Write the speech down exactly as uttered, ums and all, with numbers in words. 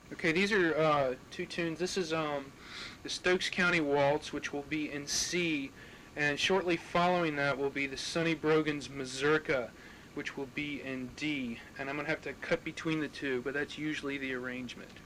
Okay, these are uh, two tunes. This is um, the Stokes County Waltz, which will be in C, and shortly following that will be the Sonny Brogan's Mazurka, which will be in D. And I'm going to have to cut between the two, but that's usually the arrangement.